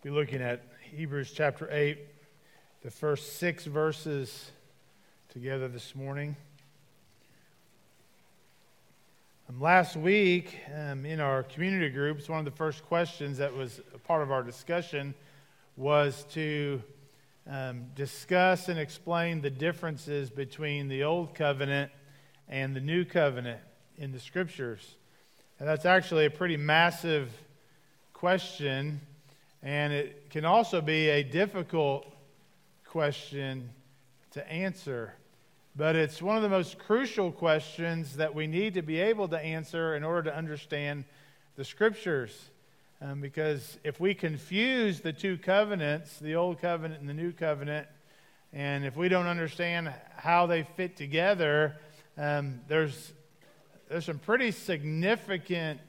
Be looking at Hebrews chapter 8, the first 6 verses together this morning. Last week, in our community groups, one of the first questions that was a part of our discussion was to discuss and explain the differences between the Old Covenant and the New Covenant in the Scriptures. And that's actually a pretty massive question, and it can also be a difficult question to answer. But it's one of the most crucial questions that we need to be able to answer in order to understand the Scriptures. Because if we confuse the two covenants, the Old Covenant and the New Covenant, and if we don't understand how they fit together, there's some pretty significant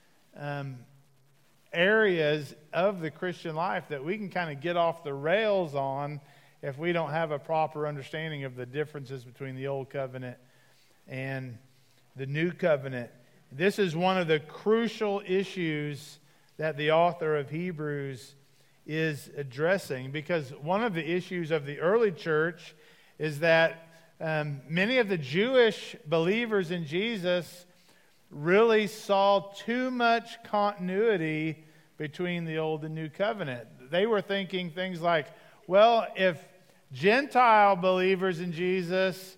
areas of the Christian life that we can kind of get off the rails on if we don't have a proper understanding of the differences between the Old Covenant and the New Covenant. This is one of the crucial issues that the author of Hebrews is addressing, because one of the issues of the early church is that many of the Jewish believers in Jesus really saw too much continuity between the Old and New Covenant. They were thinking things like, well, if Gentile believers in Jesus,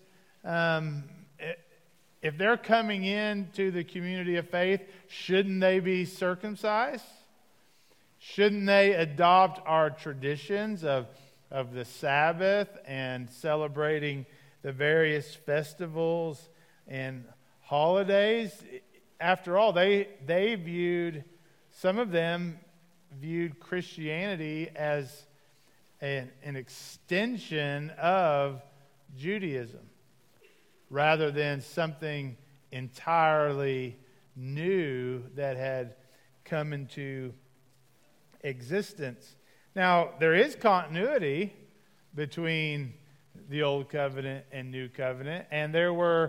if they're coming into the community of faith, shouldn't they be circumcised? Shouldn't they adopt our traditions of the Sabbath and celebrating the various festivals and holidays? After all, some of them viewed Christianity as an extension of Judaism rather than something entirely new that had come into existence. Now, there is continuity between the Old Covenant and New Covenant, and there were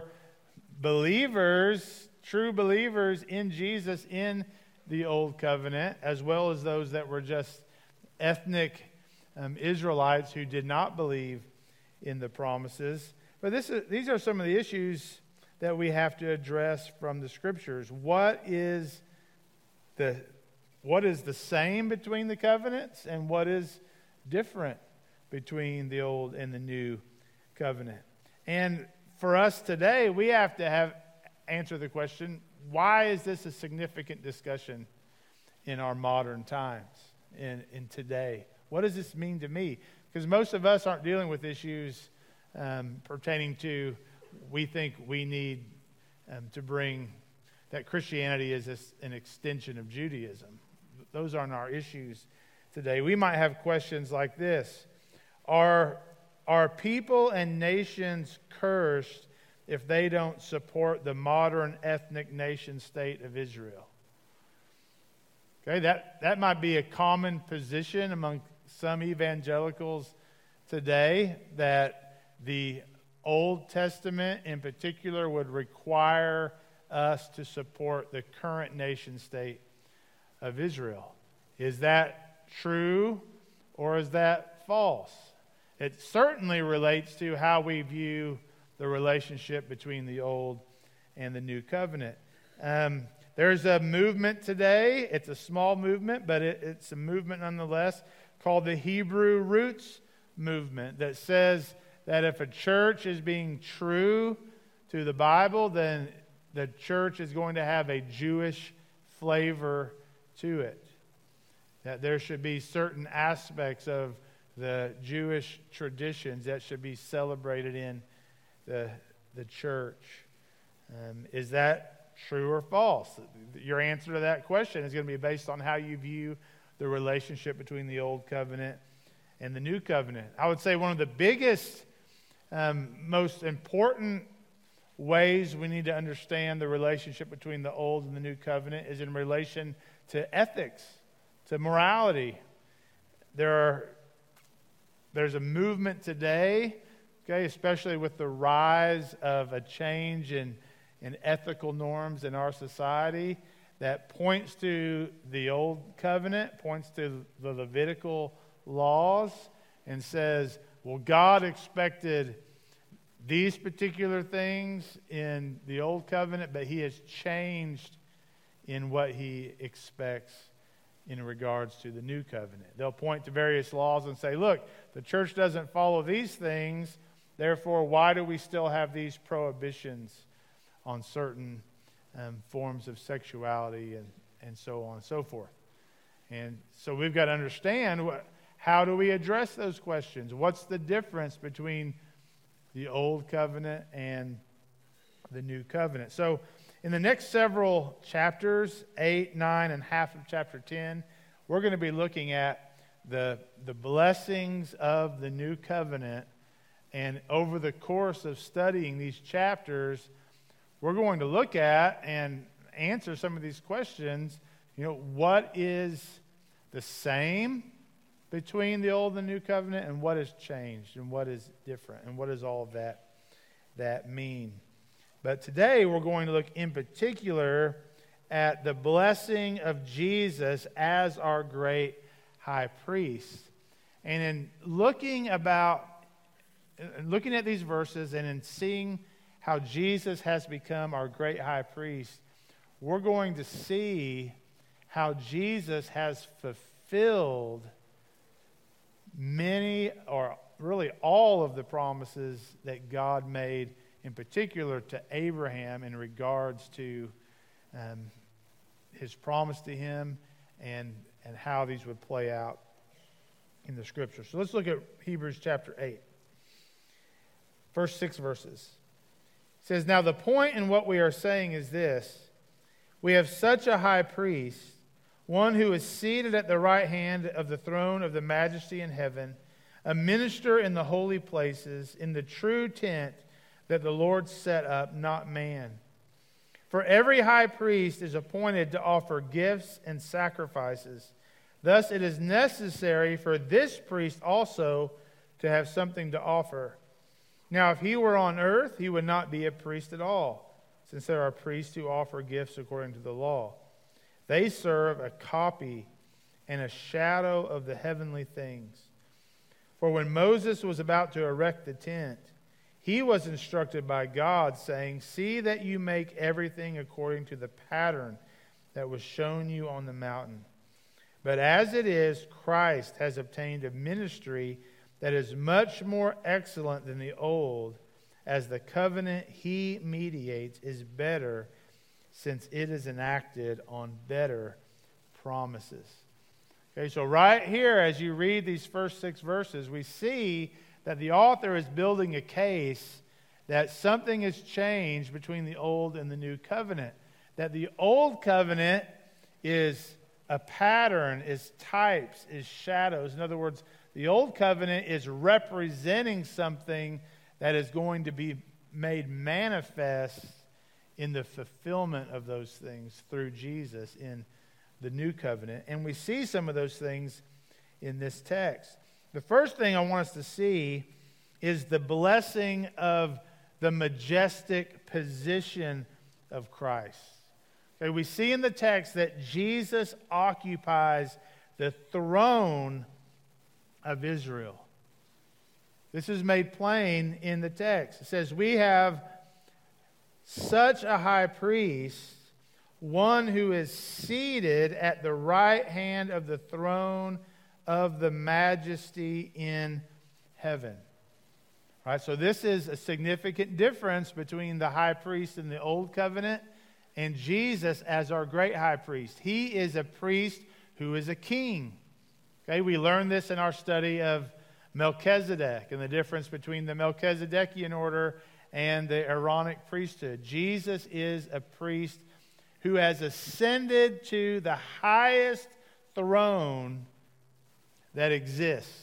believers, true believers in Jesus in the Old Covenant, as well as those that were just ethnic Israelites who did not believe in the promises. But these are some of the issues that we have to address from the Scriptures. What is the same between the covenants, and what is different between the Old and the New Covenant? And for us today, we have to answer the question, why is this a significant discussion in our modern times, in today? What does this mean to me? Because most of us aren't dealing with issues pertaining to, we think we need to bring that Christianity is an extension of Judaism. Those aren't our issues today. We might have questions like this. Are people and nations cursed if they don't support the modern ethnic nation state of Israel? Okay, that might be a common position among some evangelicals today, that the Old Testament in particular would require us to support the current nation state of Israel. Is that true, or is that false? It certainly relates to how we view the relationship between the Old and the New Covenant. There's a movement today. It's a small movement, but it's a movement nonetheless, called the Hebrew Roots movement, that says that if a church is being true to the Bible, then the church is going to have a Jewish flavor to it. That there should be certain aspects of the Jewish traditions that should be celebrated in the church. Is that true or false? Your answer to that question is going to be based on how you view the relationship between the Old Covenant and the New Covenant. I would say one of the biggest, most important ways we need to understand the relationship between the Old and the New Covenant is in relation to ethics, to morality. There's a movement today, okay, especially with the rise of a change in ethical norms in our society, that points to the old covenant, points to the Levitical laws, and says, well, God expected these particular things in the old covenant, but he has changed in what he expects in regards to the new covenant. They'll point to various laws and say, look, the church doesn't follow these things, therefore why do we still have these prohibitions on certain forms of sexuality and so on and so forth. And so we've got to understand how do we address those questions? What's the difference between the old covenant and the new covenant? So in the next several chapters, 8, 9, and half of chapter 10, we're going to be looking at the blessings of the new covenant. And over the course of studying these chapters, we're going to look at and answer some of these questions. What is the same between the old and the new covenant, and what has changed, and what is different, and what does all of that mean? But today we're going to look in particular at the blessing of Jesus as our great high priest. And in looking at these verses and in seeing how Jesus has become our great high priest, we're going to see how Jesus has fulfilled many, or really all of the promises that God made, in particular to Abraham in regards to his promise to him and how these would play out in the Scripture. So let's look at Hebrews chapter 8. First 6 verses. It says, now the point in what we are saying is this: we have such a high priest, one who is seated at the right hand of the throne of the majesty in heaven, a minister in the holy places, in the true tent that the Lord set up, not man. For every high priest is appointed to offer gifts and sacrifices. Thus it is necessary for this priest also to have something to offer. Now, if he were on earth, he would not be a priest at all, since there are priests who offer gifts according to the law. They serve a copy and a shadow of the heavenly things. For when Moses was about to erect the tent, he was instructed by God, saying, see that you make everything according to the pattern that was shown you on the mountain. But as it is, Christ has obtained a ministry that is much more excellent than the old, as the covenant he mediates is better, since it is enacted on better promises. Okay, so right here, as you read these first 6 verses, we see that the author is building a case that something has changed between the old and the new covenant. That the old covenant is a pattern, is types, is shadows. In other words, the old covenant is representing something that is going to be made manifest in the fulfillment of those things through Jesus in the new covenant. And we see some of those things in this text. The first thing I want us to see is the blessing of the majestic position of Christ. Okay, we see in the text that Jesus occupies the throne of Israel. This is made plain in the text. It says, we have such a high priest, one who is seated at the right hand of the throne of the majesty in heaven. All right, so this is a significant difference between the high priest in the old covenant and Jesus as our great high priest. He is a priest who is a king. Okay, we learned this in our study of Melchizedek and the difference between the Melchizedekian order and the Aaronic priesthood. Jesus is a priest who has ascended to the highest throne that exists.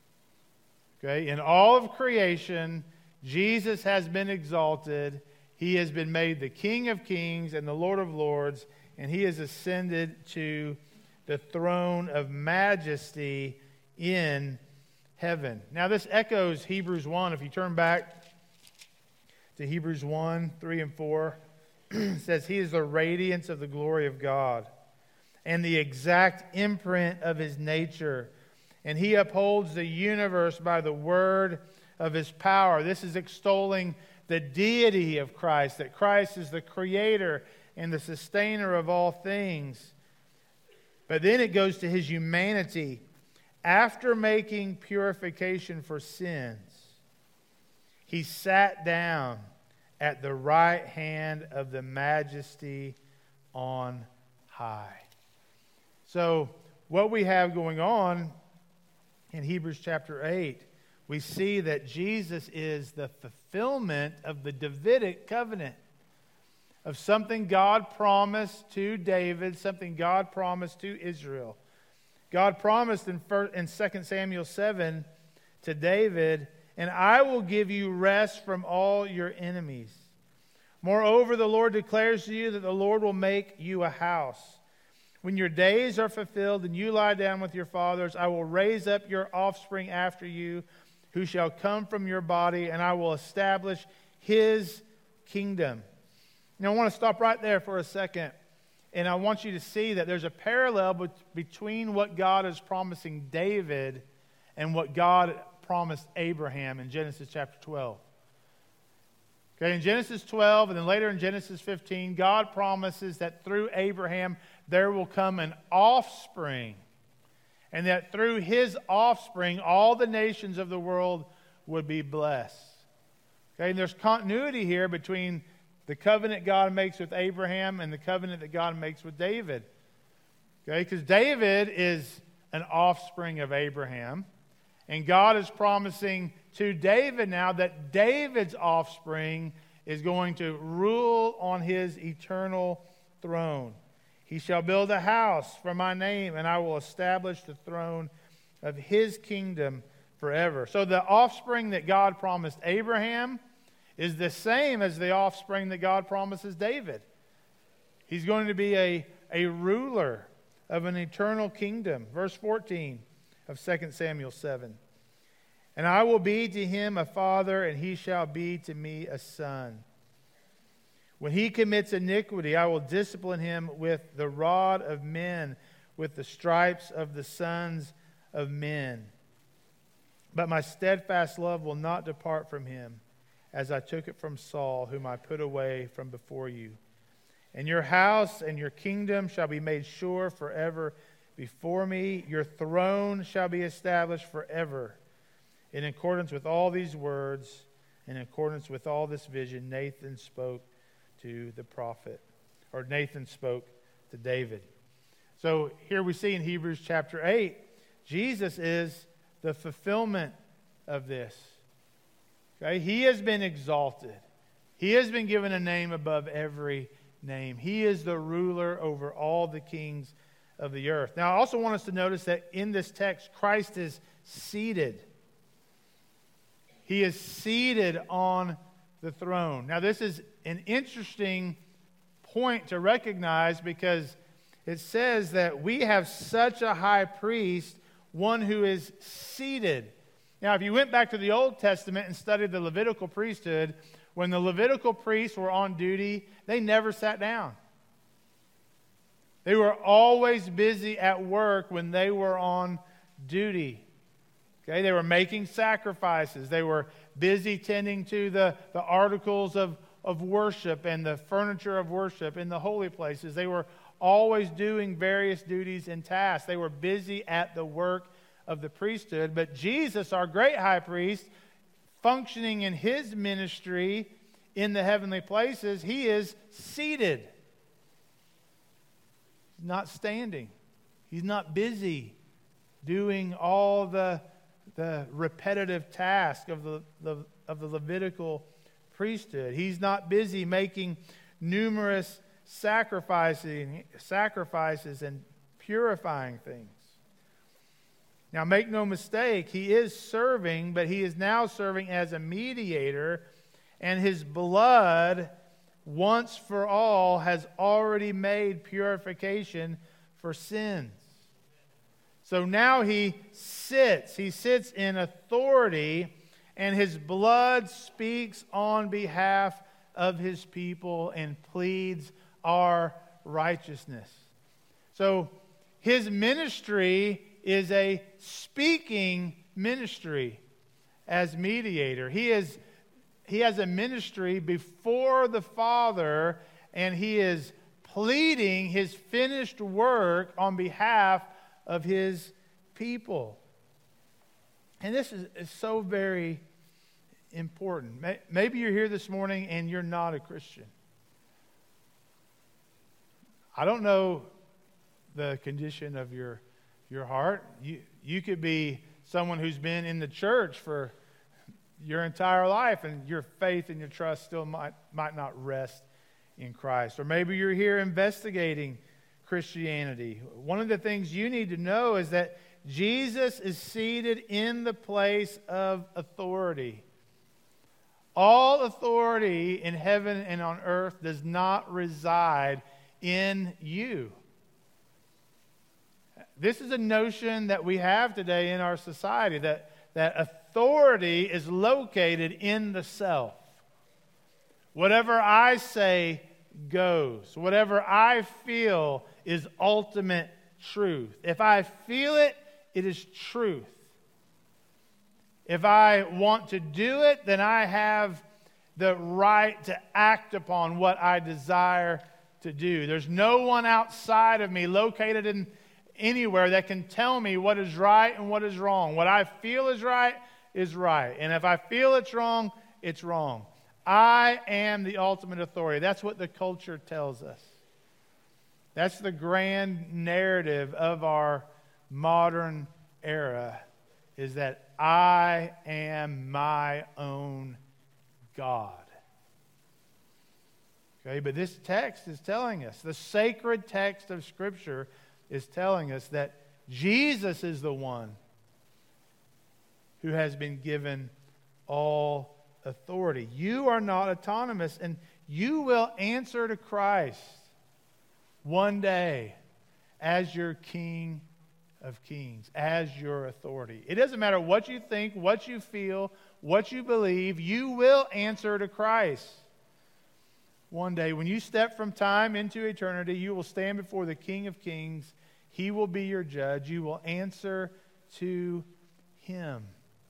Okay, in all of creation, Jesus has been exalted. He has been made the King of Kings and the Lord of Lords, and he has ascended to the throne of majesty in heaven. Now this echoes Hebrews 1. If you turn back to Hebrews 1, 3 and 4, says he is the radiance of the glory of God and the exact imprint of his nature. And he upholds the universe by the word of his power. This is extolling the deity of Christ, that Christ is the creator and the sustainer of all things. But then it goes to his humanity. After making purification for sins, he sat down at the right hand of the Majesty on high. So what we have going on in Hebrews chapter 8, we see that Jesus is the fulfillment of the Davidic covenant, of something God promised to David, something God promised to Israel. God promised in 2 Samuel 7 to David, "And I will give you rest from all your enemies. Moreover, the Lord declares to you that the Lord will make you a house. When your days are fulfilled and you lie down with your fathers, I will raise up your offspring after you, who shall come from your body, and I will establish his kingdom." Now, I want to stop right there for a second, and I want you to see that there's a parallel between what God is promising David and what God promised Abraham in Genesis chapter 12. Okay, in Genesis 12 and then later in Genesis 15, God promises that through Abraham there will come an offspring, and that through his offspring all the nations of the world would be blessed. Okay, and there's continuity here between the covenant God makes with Abraham and the covenant that God makes with David. Okay, because David is an offspring of Abraham, and God is promising to David now that David's offspring is going to rule on his eternal throne. "He shall build a house for my name, and I will establish the throne of his kingdom forever." So the offspring that God promised Abraham is the same as the offspring that God promises David. He's going to be a ruler of an eternal kingdom. Verse 14 of 2 Samuel 7. "And I will be to him a father, and he shall be to me a son. When he commits iniquity, I will discipline him with the rod of men, with the stripes of the sons of men. But my steadfast love will not depart from him, as I took it from Saul, whom I put away from before you. And your house and your kingdom shall be made sure forever before me. Your throne shall be established forever." In accordance with all these words, in accordance with all this vision, Nathan spoke to the prophet, or Nathan spoke to David. So here we see in Hebrews chapter 8, Jesus is the fulfillment of this. Okay? He has been exalted. He has been given a name above every name. He is the ruler over all the kings of the earth. Now, I also want us to notice that in this text, Christ is seated. He is seated on the throne. Now, this is an interesting point to recognize, because it says that we have such a high priest, one who is seated. Now, if you went back to the Old Testament and studied the Levitical priesthood, when the Levitical priests were on duty, they never sat down. They were always busy at work when they were on duty. Okay, they were making sacrifices. They were busy tending to the articles of worship and the furniture of worship in the holy places. They were always doing various duties and tasks. They were busy at the work of the priesthood. But Jesus, our great high priest, functioning in his ministry in the heavenly places, he is seated. He's not standing. He's not busy doing all the repetitive task of the Levitical priesthood. He's not busy making numerous sacrifices and purifying things. Now, make no mistake, he is serving, but he is now serving as a mediator, and his blood, once for all, has already made purification for sins. So now he sits in authority, and his blood speaks on behalf of his people and pleads our righteousness. So his ministry is a speaking ministry as mediator. He has a ministry before the Father, and he is pleading his finished work on behalf of his people. And this is so very important. Maybe you're here this morning and you're not a Christian. I don't know the condition of your heart. You could be someone who's been in the church for your entire life, and your faith and your trust still might not rest in Christ. Or maybe you're here investigating Christianity. One of the things you need to know is that Jesus is seated in the place of authority. All authority in heaven and on earth does not reside in you. This is a notion that we have today in our society, that authority is located in the self. Whatever I say goes. Whatever I feel is ultimate truth. If I feel it, it is truth. If I want to do it, then I have the right to act upon what I desire to do. There's no one outside of me located in anywhere that can tell me what is right and what is wrong. What I feel is right. And if I feel it's wrong, it's wrong. I am the ultimate authority. That's what the culture tells us. That's the grand narrative of our modern era, is that I am my own God. Okay, but this text is telling us, the sacred text of Scripture is telling us that Jesus is the one who has been given all authority. You are not autonomous, and you will answer to Christ one day as your King of Kings, as your authority. It doesn't matter what you think, what you feel, what you believe, you will answer to Christ. One day, when you step from time into eternity, you will stand before the King of Kings. He will be your judge. You will answer to Him.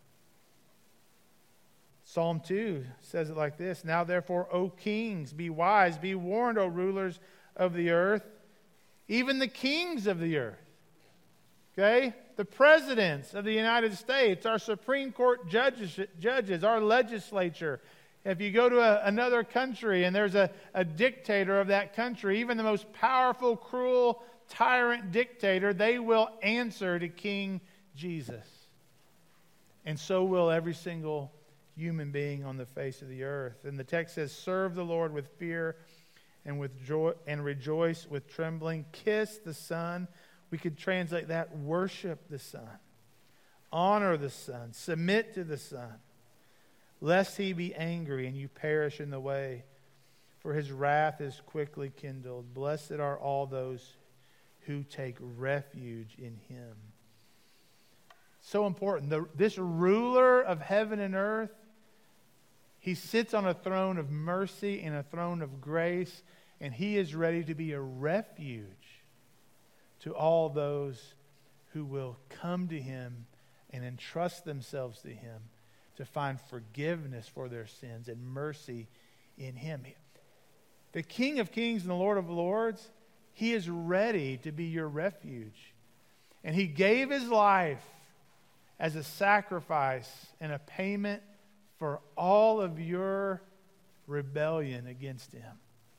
Psalm 2 says it like this: Now therefore, O kings, be wise, be warned, O rulers of the earth, even the kings of the earth. Okay? The presidents of the United States, our Supreme Court judges, our legislature. If you go to another country and there's a dictator of that country, even the most powerful, cruel, tyrant dictator, they will answer to King Jesus. And so will every single human being on the face of the earth. And the text says, serve the Lord with fear and with joy, and rejoice with trembling. Kiss the Son. We could translate that, worship the Son. Honor the Son. Submit to the Son. Lest He be angry and you perish in the way, for His wrath is quickly kindled. Blessed are all those who take refuge in Him. So important. This ruler of heaven and earth, He sits on a throne of mercy and a throne of grace, and He is ready to be a refuge to all those who will come to Him and entrust themselves to Him to find forgiveness for their sins and mercy in Him. The King of Kings and the Lord of Lords, He is ready to be your refuge. And He gave His life as a sacrifice and a payment for all of your rebellion against Him.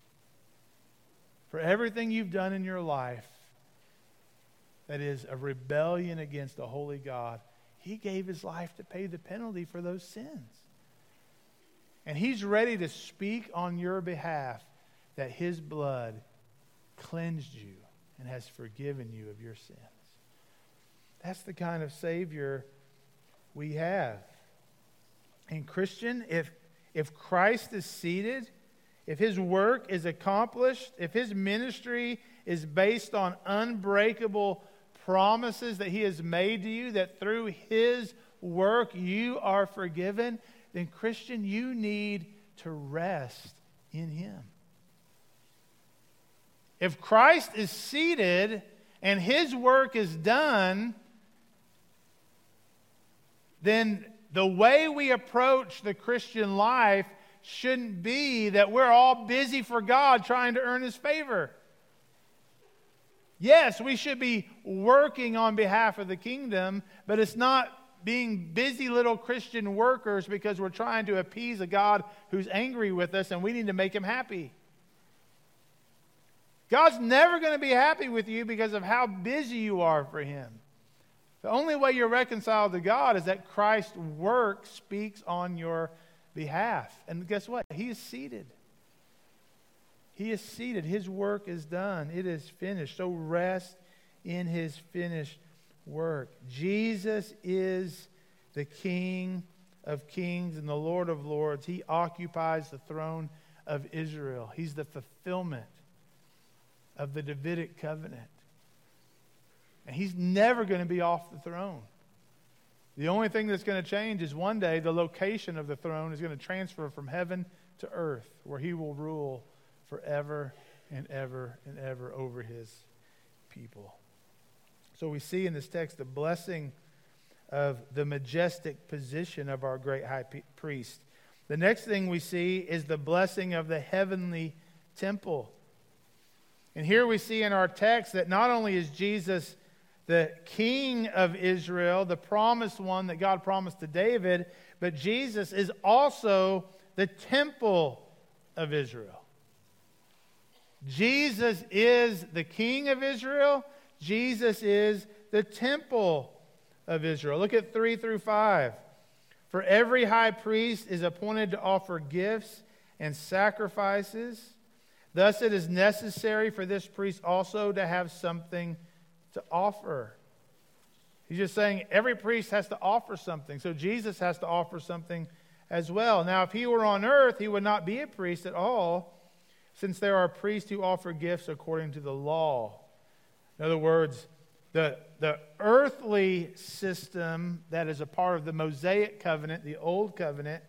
For everything you've done in your life that is a rebellion against the holy God, He gave His life to pay the penalty for those sins. And He's ready to speak on your behalf that His blood cleansed you and has forgiven you of your sins. That's the kind of Savior we have. And Christian, if Christ is seated, if His work is accomplished, if His ministry is based on unbreakable promises that He has made to you, that through His work you are forgiven, then Christian, you need to rest in Him. If Christ is seated and His work is done, then the way we approach the Christian life shouldn't be that we're all busy for God trying to earn His favor. Yes, we should be working on behalf of the kingdom, but it's not being busy little Christian workers because we're trying to appease a God who's angry with us and we need to make Him happy. God's never going to be happy with you because of how busy you are for Him. The only way you're reconciled to God is that Christ's work speaks on your behalf. And guess what? He is seated. He is seated. His work is done. It is finished. So rest in His finished work. Jesus is the King of kings and the Lord of lords. He occupies the throne of Israel. He's the fulfillment of the Davidic covenant. And He's never going to be off the throne. The only thing that's going to change is one day the location of the throne is going to transfer from heaven to earth, where He will rule forever and ever and ever over His people. So we see in this text the blessing of the majestic position of our great high priest. The next thing we see is the blessing of the heavenly temple. And here we see in our text that not only is Jesus the King of Israel, the promised one that God promised to David, but Jesus is also the temple of Israel. Jesus is the King of Israel. Jesus is the temple of Israel. Look at 3 through 5. For every high priest is appointed to offer gifts and sacrifices. Thus it is necessary for this priest also to have something to offer. He's just saying every priest has to offer something. So Jesus has to offer something as well. Now, if He were on earth, He would not be a priest at all, since there are priests who offer gifts according to the law. In other words, the earthly system that is a part of the Mosaic covenant, the old covenant,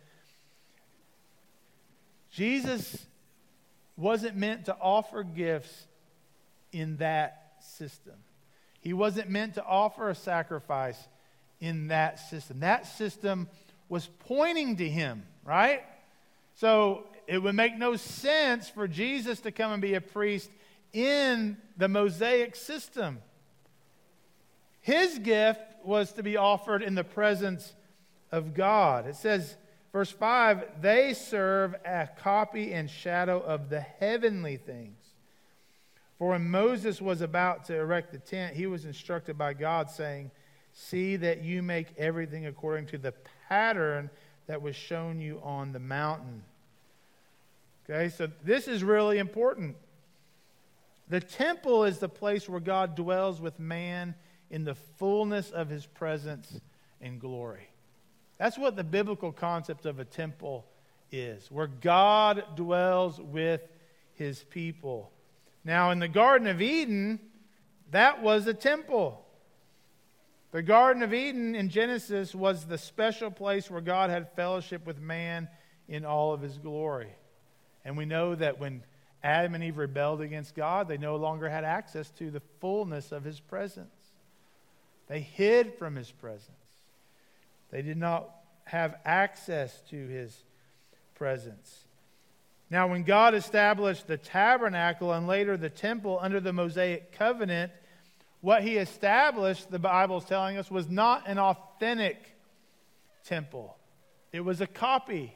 Jesus wasn't meant to offer gifts in that system. He wasn't meant to offer a sacrifice in that system. That system was pointing to Him, right? So it would make no sense for Jesus to come and be a priest in the Mosaic system. His gift was to be offered in the presence of God. It says, verse 5, they serve a copy and shadow of the heavenly things. For when Moses was about to erect the tent, he was instructed by God, saying, see that you make everything according to the pattern that was shown you on the mountain. Okay, so this is really important. The temple is the place where God dwells with man in the fullness of His presence and glory. That's what the biblical concept of a temple is, where God dwells with His people. Now, in the Garden of Eden, that was a temple. The Garden of Eden in Genesis was the special place where God had fellowship with man in all of His glory. And we know that when Adam and Eve rebelled against God, they no longer had access to the fullness of His presence. They hid from His presence. They did not have access to His presence. Now, when God established the tabernacle and later the temple under the Mosaic covenant, what He established, the Bible is telling us, was not an authentic temple. It was a copy.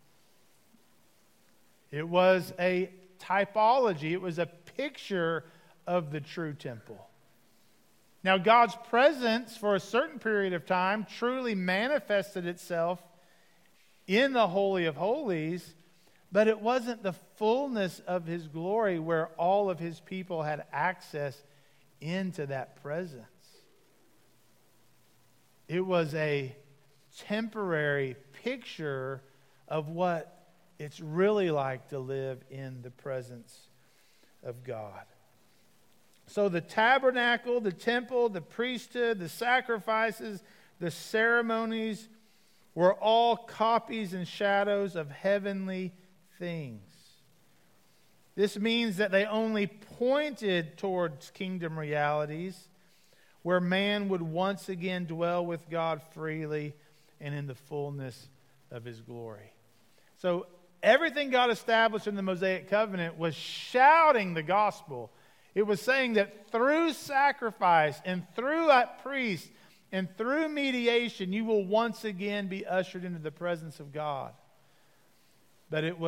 It was a typology. It was a picture of the true temple. Now, God's presence for a certain period of time truly manifested itself in the Holy of Holies, but it wasn't the fullness of His glory where all of His people had access into that presence. It was a temporary picture of what it's really like to live in the presence of God. So the tabernacle, the temple, the priesthood, the sacrifices, the ceremonies were all copies and shadows of heavenly things. This means that they only pointed towards kingdom realities where man would once again dwell with God freely and in the fullness of His glory. So everything God established in the Mosaic covenant was shouting the gospel. It was saying that through sacrifice and through that priest and through mediation, you will once again be ushered into the presence of God. But it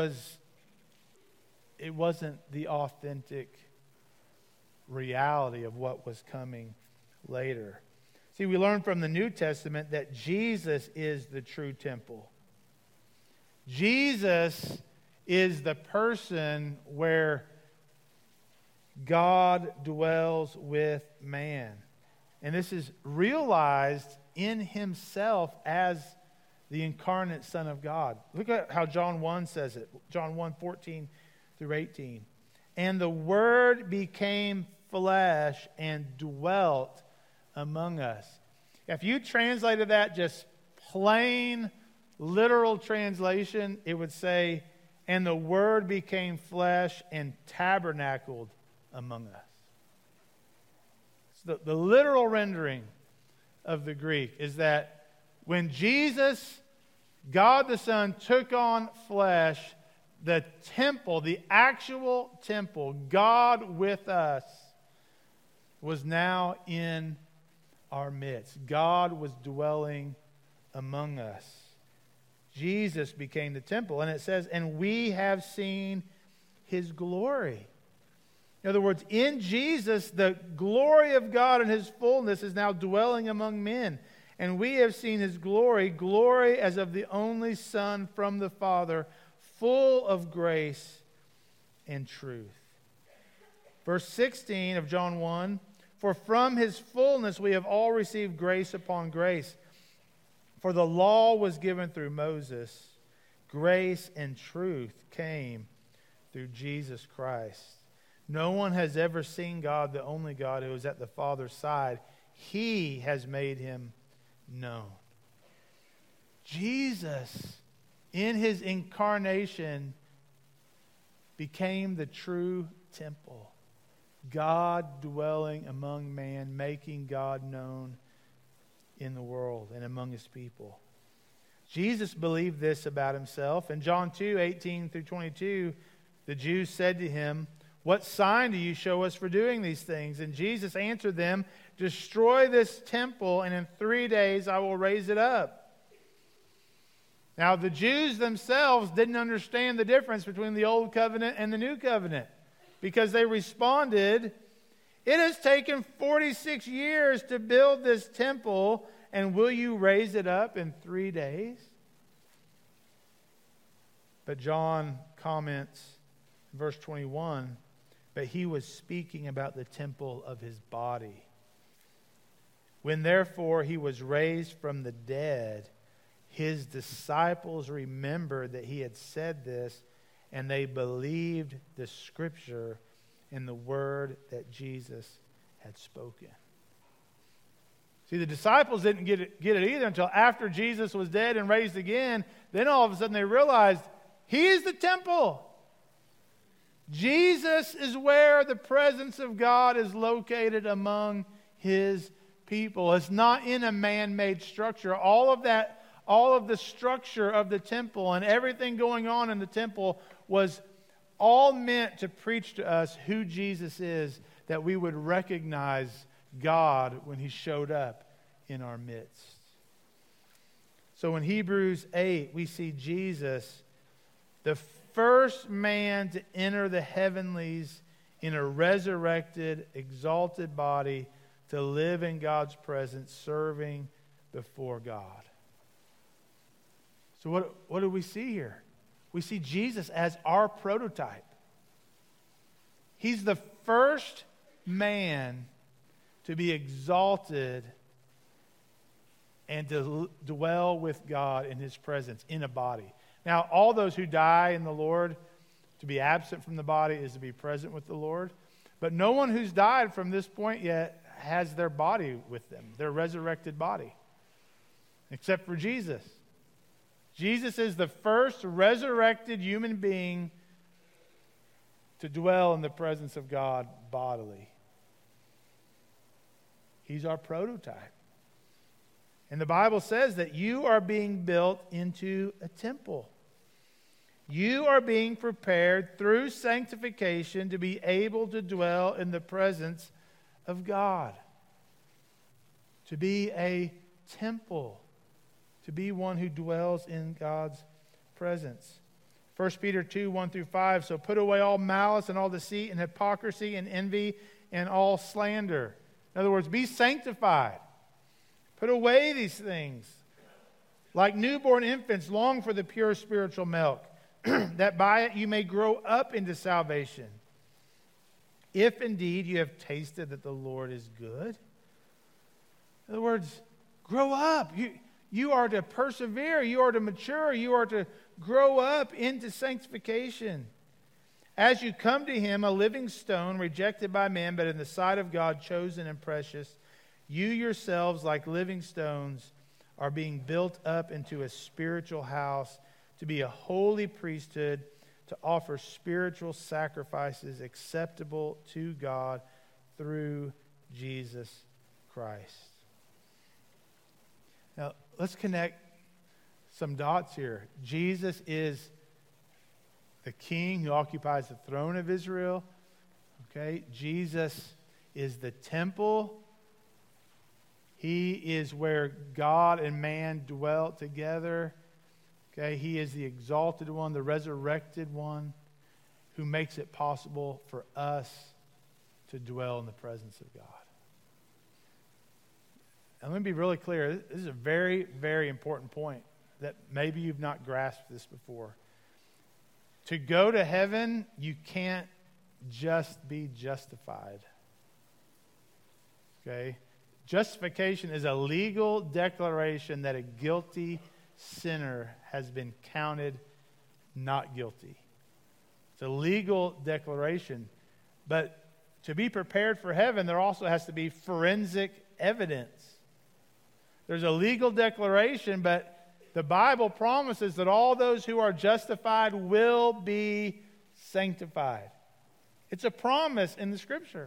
wasn't the authentic reality of what was coming later. See, we learn from the New Testament that Jesus is the true temple. Jesus is the person where God dwells with man. And this is realized in Himself as the incarnate Son of God. Look at how John 1 says it. John 1:14 through 18. And the Word became flesh and dwelt among us. If you translated that just plain, literal translation, it would say, and the Word became flesh and tabernacled among us. So the literal rendering of the Greek is that when Jesus, God the Son, took on flesh, the temple, the actual temple, God with us, was now in our midst. God was dwelling among us. Jesus became the temple. And it says, and we have seen His glory. In other words, in Jesus, the glory of God in His fullness is now dwelling among men. And we have seen His glory, glory as of the only Son from the Father, full of grace and truth. Verse 16 of John 1, for from His fullness we have all received grace upon grace. For the law was given through Moses. Grace and truth came through Jesus Christ. No one has ever seen God, the only God who is at the Father's side. He has made Him known. Jesus, in His incarnation, became the true temple. God dwelling among man, making God known in the world and among His people. Jesus believed this about Himself. In John 2:18 through 22, the Jews said to Him, what sign do you show us for doing these things? And Jesus answered them, destroy this temple, and in 3 days I will raise it up. Now, the Jews themselves didn't understand the difference between the Old Covenant and the New Covenant, because they responded, it has taken 46 years to build this temple, and will you raise it up in 3 days? But John comments, verse 21, but He was speaking about the temple of His body. When therefore He was raised from the dead, His disciples remembered that He had said this, and they believed the Scripture and the word that Jesus had spoken. See, the disciples didn't get it either until after Jesus was dead and raised again. Then all of a sudden they realized He is the temple. Jesus is where the presence of God is located among His people. It's not in a man-made structure. All of the structure of the temple and everything going on in the temple was all meant to preach to us who Jesus is, that we would recognize God when He showed up in our midst. So in Hebrews 8, we see Jesus, the first man to enter the heavenlies in a resurrected, exalted body, to live in God's presence, serving before God. So what do we see here? We see Jesus as our prototype. He's the first man to be exalted and to dwell with God in His presence in a body. Now, all those who die in the Lord, to be absent from the body is to be present with the Lord. But no one who's died from this point yet has their body with them, their resurrected body, except for Jesus. Jesus is the first resurrected human being to dwell in the presence of God bodily. He's our prototype. And the Bible says that you are being built into a temple. You are being prepared through sanctification to be able to dwell in the presence of God. To be a temple. To be one who dwells in God's presence. 1 Peter 2, 1 through 5. So put away all malice and all deceit and hypocrisy and envy and all slander. In other words, be sanctified. Put away these things. Like newborn infants, long for the pure spiritual milk, that by it you may grow up into salvation. If indeed you have tasted that the Lord is good. In other words, grow up. You are to persevere. You are to mature. You are to grow up into sanctification. As you come to Him, a living stone, rejected by men, but in the sight of God, chosen and precious, you yourselves, like living stones, are being built up into a spiritual house to be a holy priesthood, to offer spiritual sacrifices acceptable to God through Jesus Christ. Now, let's connect some dots here. Jesus is the king who occupies the throne of Israel. Okay, Jesus is the temple. He is where God and man dwell together. Okay, He is the exalted one, the resurrected one, who makes it possible for us to dwell in the presence of God. And let me be really clear. This is a very, very important point that maybe you've not grasped this before. To go to heaven, you can't just be justified. Okay? Justification is a legal declaration that a guilty sinner has been counted not guilty. It's a legal declaration. But to be prepared for heaven, there also has to be forensic evidence. There's a legal declaration, but the Bible promises that all those who are justified will be sanctified. It's a promise in the Scripture.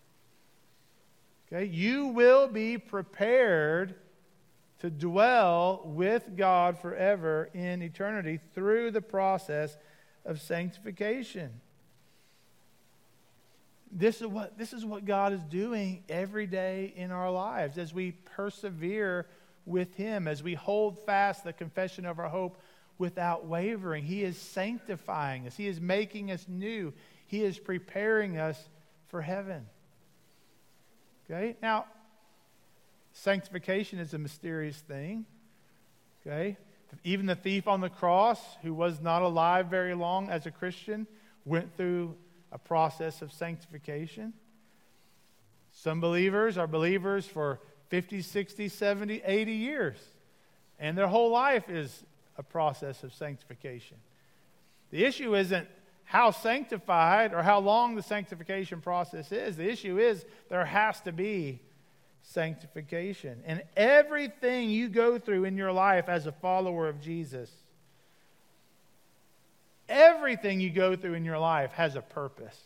Okay, you will be prepared to dwell with God forever in eternity through the process of sanctification. This is what God is doing every day in our lives as we persevere with Him, as we hold fast the confession of our hope without wavering. He is sanctifying us. He is making us new. He is preparing us for heaven. Okay? Now, sanctification is a mysterious thing. Okay? Even the thief on the cross, who was not alive very long as a Christian, went through a process of sanctification. Some believers are believers for 50, 60, 70, 80 years. And their whole life is a process of sanctification. The issue isn't how sanctified or how long the sanctification process is. The issue is there has to be sanctification. And everything you go through in your life as a follower of Jesus, everything you go through in your life has a purpose.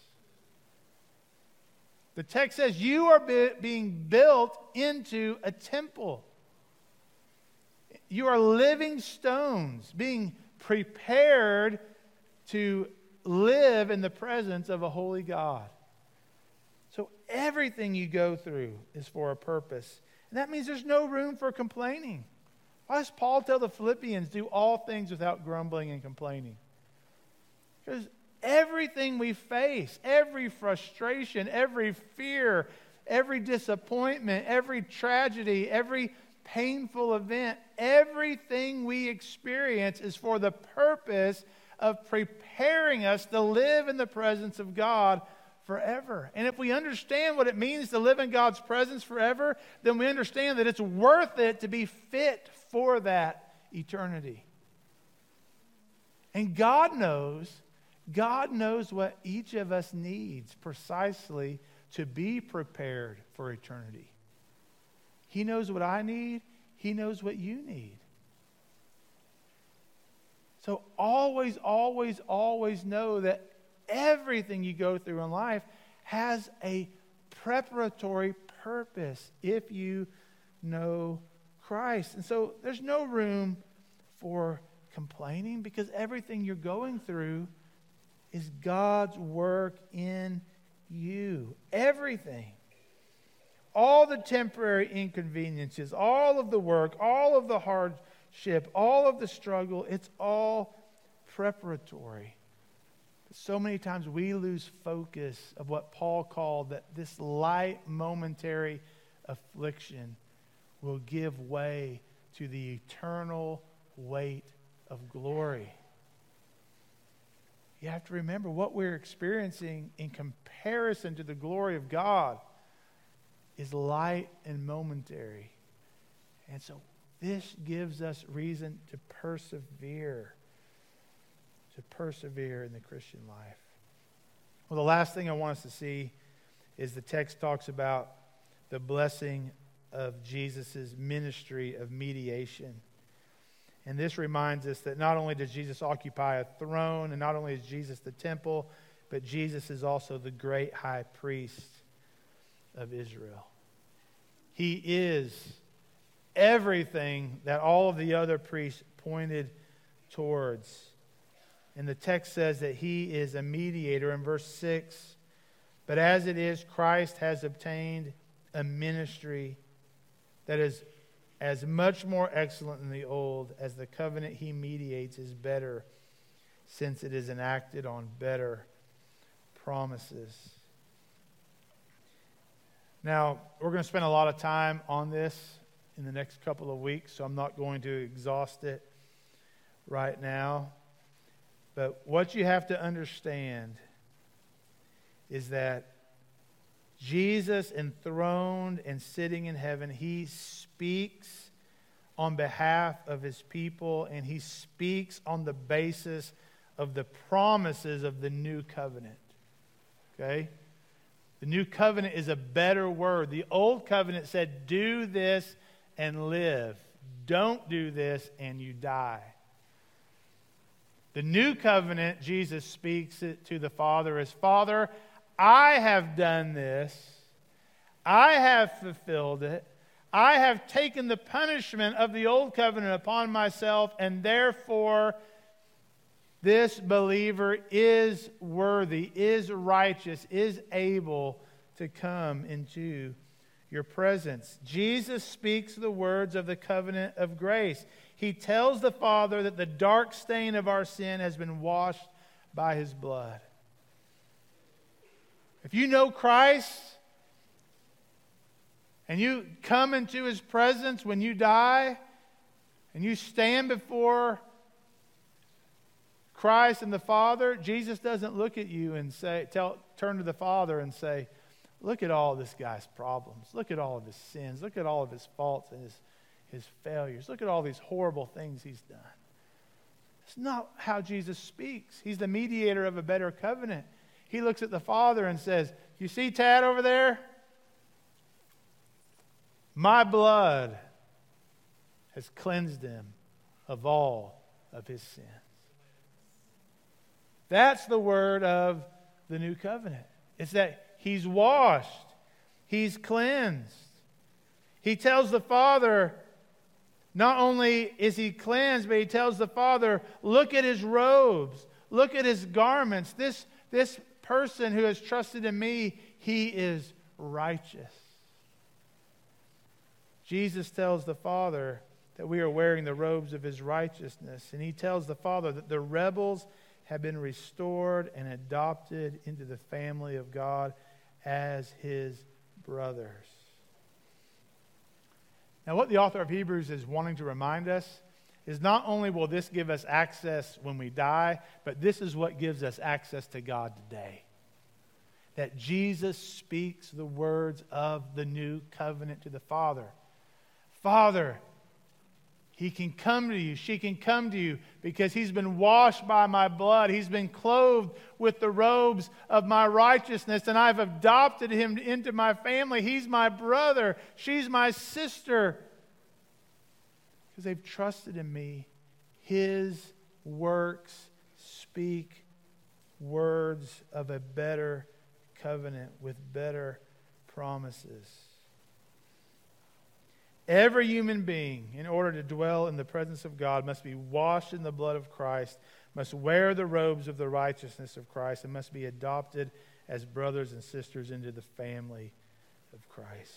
The text says you are being built into a temple. You are living stones being prepared to live in the presence of a holy God. So everything you go through is for a purpose. And that means there's no room for complaining. Why does Paul tell the Philippians, do all things without grumbling and complaining? Because everything we face, every frustration, every fear, every disappointment, every tragedy, every painful event, everything we experience is for the purpose of preparing us to live in the presence of God forever. And if we understand what it means to live in God's presence forever, then we understand that it's worth it to be fit for that eternity. And God knows what each of us needs precisely to be prepared for eternity. He knows what I need. He knows what you need. So always, always, always know that everything you go through in life has a preparatory purpose if you know Christ. And so there's no room for complaining, because everything you're going through is God's work in you. Everything. All the temporary inconveniences, all of the work, all of the hardship, all of the struggle, it's all preparatory. So many times we lose focus of what Paul called that this light momentary affliction will give way to the eternal weight of glory. You have to remember what we're experiencing in comparison to the glory of God is light and momentary. And so this gives us reason to persevere in the Christian life. Well, the last thing I want us to see is the text talks about the blessing of Jesus' ministry of mediation. And this reminds us that not only does Jesus occupy a throne, and not only is Jesus the temple, but Jesus is also the great high priest of Israel. He is everything that all of the other priests pointed towards. And the text says that he is a mediator in verse 6. But as it is, Christ has obtained a ministry that is as much more excellent than the old, as the covenant he mediates is better, since it is enacted on better promises. Now, we're going to spend a lot of time on this in the next couple of weeks, so I'm not going to exhaust it right now. But what you have to understand is that Jesus, enthroned and sitting in heaven, he speaks on behalf of his people, and he speaks on the basis of the promises of the new covenant. Okay? The new covenant is a better word. The old covenant said, do this and live. Don't do this and you die. The new covenant, Jesus speaks it to the Father as, Father, I have done this. I have fulfilled it. I have taken the punishment of the old covenant upon myself, and therefore this believer is worthy, is righteous, is able to come into your presence. Jesus speaks the words of the covenant of grace. He tells the Father that the dark stain of our sin has been washed by his blood. If you know Christ and you come into his presence when you die and you stand before Christ and the Father, Jesus doesn't look at you and turn to the Father and say, look at all this guy's problems. Look at all of his sins. Look at all of his faults and his failures. Look at all these horrible things he's done. It's not how Jesus speaks. He's the mediator of a better covenant. He looks at the Father and says, you see Tad over there? My blood has cleansed him of all of his sins. That's the word of the new covenant. It's that he's washed. He's cleansed. He tells the Father, not only is he cleansed, but he tells the Father, look at his robes. Look at his garments. This person who has trusted in me, he is righteous. Jesus tells the Father that we are wearing the robes of his righteousness. And he tells the Father that the rebels have been restored and adopted into the family of God as his brothers. Now, what the author of Hebrews is wanting to remind us is not only will this give us access when we die, but this is what gives us access to God today. That Jesus speaks the words of the new covenant to the Father. Father, he can come to you, she can come to you because he's been washed by my blood. He's been clothed with the robes of my righteousness, and I've adopted him into my family. He's my brother. She's my sister. Because they've trusted in me. His works speak words of a better covenant with better promises. Every human being, in order to dwell in the presence of God, must be washed in the blood of Christ, must wear the robes of the righteousness of Christ, and must be adopted as brothers and sisters into the family of Christ.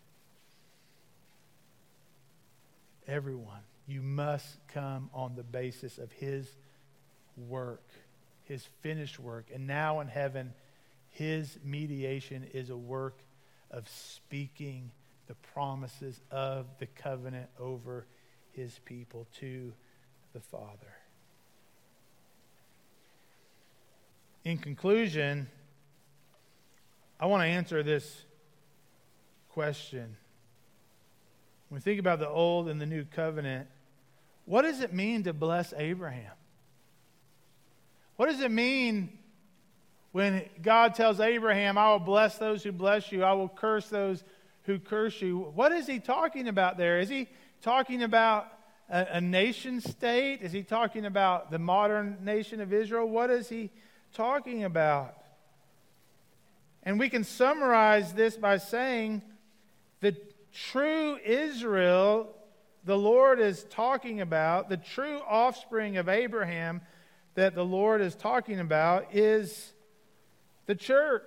Everyone, you must come on the basis of His work, His finished work. And now in heaven, His mediation is a work of speaking the promises of the covenant over His people to the Father. In conclusion, I want to answer this question. When we think about the Old and the New Covenant, what does it mean to bless Abraham? What does it mean when God tells Abraham, I will bless those who bless you, I will curse those who curse you? What is He talking about there? Is He talking about a nation state? Is He talking about the modern nation of Israel? What is He talking about? And we can summarize this by saying the true Israel the Lord is talking about, the true offspring of Abraham that the Lord is talking about, is the church.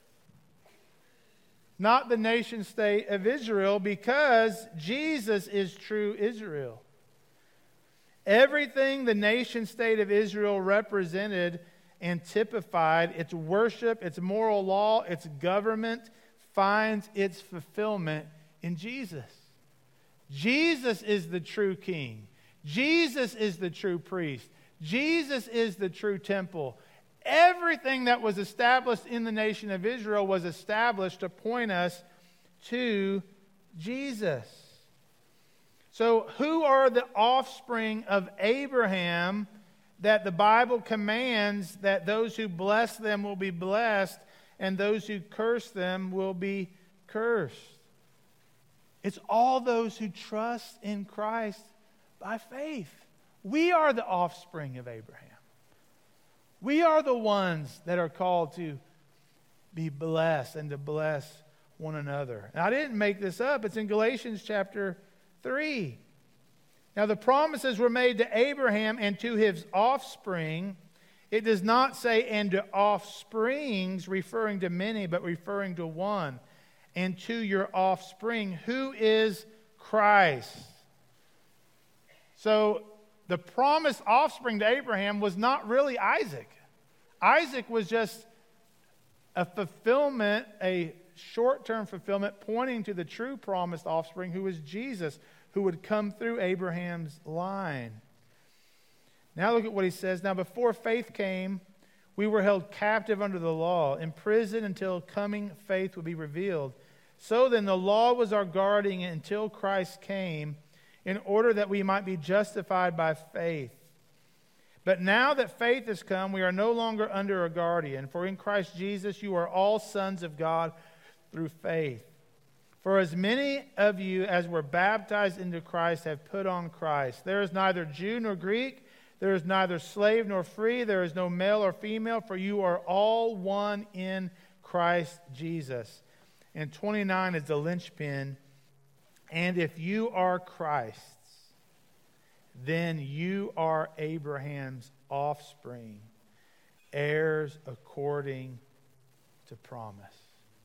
Not the nation state of Israel, because Jesus is true Israel. Everything the nation state of Israel represented and typified, its worship, its moral law, its government, finds its fulfillment in Jesus. Jesus is the true king. Jesus is the true priest. Jesus is the true temple. Everything that was established in the nation of Israel was established to point us to Jesus. So, who are the offspring of Abraham that the Bible commands that those who bless them will be blessed and those who curse them will be cursed? It's all those who trust in Christ by faith. We are the offspring of Abraham. We are the ones that are called to be blessed and to bless one another. And I didn't make this up. It's in Galatians chapter 3. Now the promises were made to Abraham and to his offspring. It does not say and to offsprings, referring to many, but referring to one. And to your offspring, who is Christ. So the promised offspring to Abraham was not really Isaac. Isaac was just a fulfillment, a short-term fulfillment, pointing to the true promised offspring, who was Jesus, who would come through Abraham's line. Now look at what he says. Now before faith came, we were held captive under the law, imprisoned until coming faith would be revealed. So then the law was our guardian until Christ came, in order that we might be justified by faith. But now that faith has come, we are no longer under a guardian. For in Christ Jesus you are all sons of God through faith. For as many of you as were baptized into Christ have put on Christ. There is neither Jew nor Greek. There is neither slave nor free. There is no male or female. For you are all one in Christ Jesus. And 29 is the linchpin. And if you are Christ's, then you are Abraham's offspring, heirs according to promise.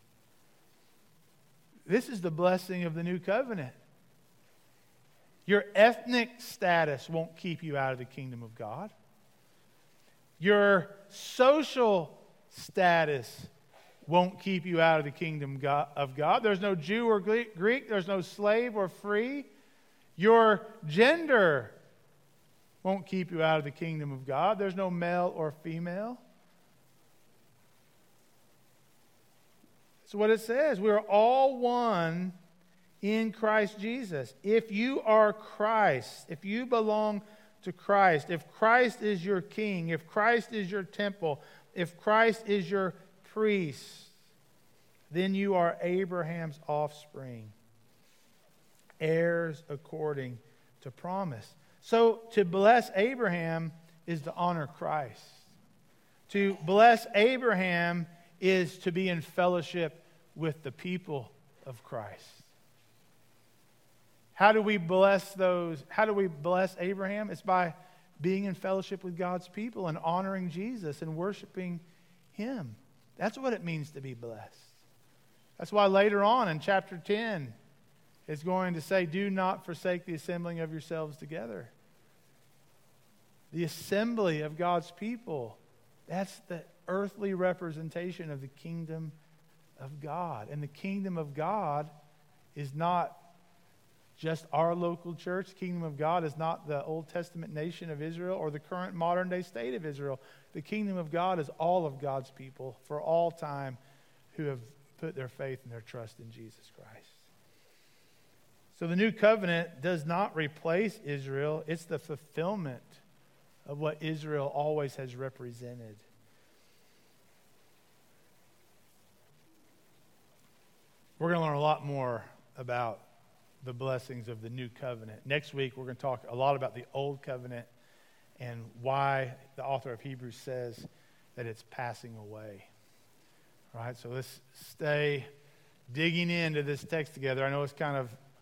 This is the blessing of the new covenant. Your ethnic status won't keep you out of the kingdom of God. Your social status won't keep you out of the kingdom of God. There's no Jew or Greek. There's no slave or free. Your gender won't keep you out of the kingdom of God. There's no male or female. That's what it says. We are all one in Christ Jesus. If you are Christ, if you belong to Christ, if Christ is your king, if Christ is your temple, if Christ is your priest, then you are Abraham's offspring, heirs according to promise. So to bless Abraham is to honor Christ. To bless Abraham is to be in fellowship with the people of Christ. How do we bless those? How do we bless Abraham? It's by being in fellowship with God's people and honoring Jesus and worshiping Him. That's what it means to be blessed. That's why later on in chapter 10, it's going to say, do not forsake the assembling of yourselves together. The assembly of God's people, that's the earthly representation of the kingdom of God. And the kingdom of God is not just our local church. The kingdom of God is not the Old Testament nation of Israel or the current modern day state of Israel. The kingdom of God is all of God's people for all time who have put their faith and their trust in Jesus Christ. So the new covenant does not replace Israel. It's the fulfillment of what Israel always has represented. We're going to learn a lot more about the blessings of the new covenant. Next week, we're going to talk a lot about the old covenant and why the author of Hebrews says that it's passing away. All right, so let's stay digging into this text together. I know it's kind of